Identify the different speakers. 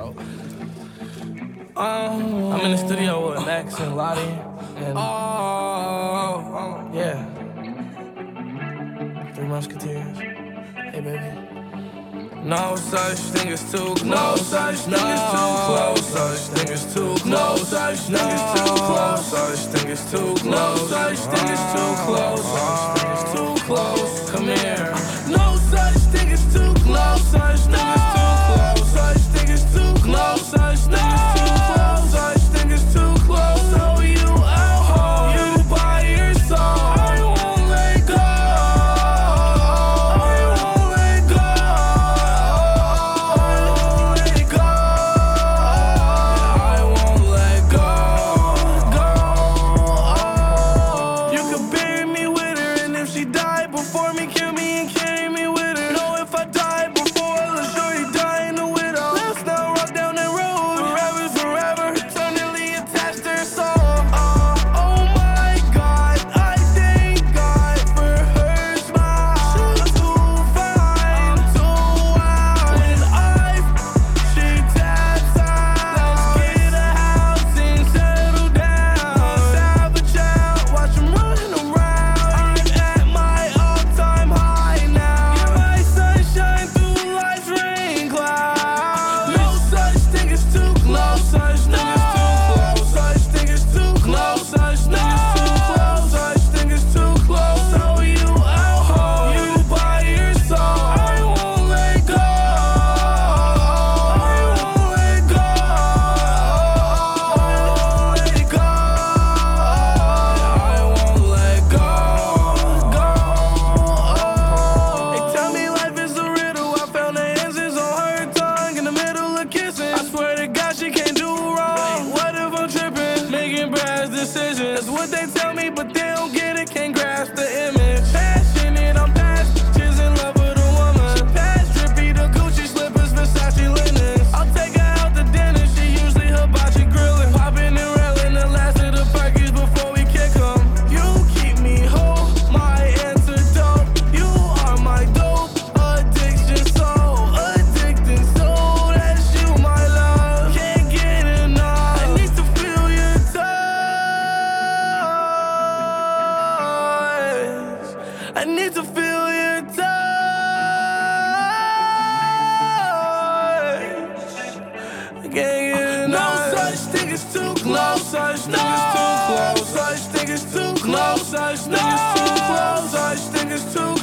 Speaker 1: bro. I'm in the studio with Max and Lottie, and yeah, Three Musketeers. Hey, baby. No such thing as too close. No such thing as too close. Such thing as too close. No such thing as too close. Such thing as too close. Such thing as too close. Such thing is too close. Come here. No such thing as too close. Such thing as too close. Such thing as too close. Such thing as too close. Such thing as too close. So you out home. You by your soul. I won't let go. That's what they tell me, but they don't get it, can't grasp the image. Passionate, I'm past bitches in love with a woman. She past drippy, the Gucci slippers, Versace linens. I'll take her out to dinner, she usually hibachi grilling. Popping and railing, the last of the perkies before we kick 'em. You keep me whole, my antidote. You are my dope addiction, so addicted, so that's you, my love. Can't get enough, I need to feel your touch. I need to feel your touch. I can't get enough. No such thing as too close. Such thing as too close. Such thing as too close. Such thing as too close. Such thing as too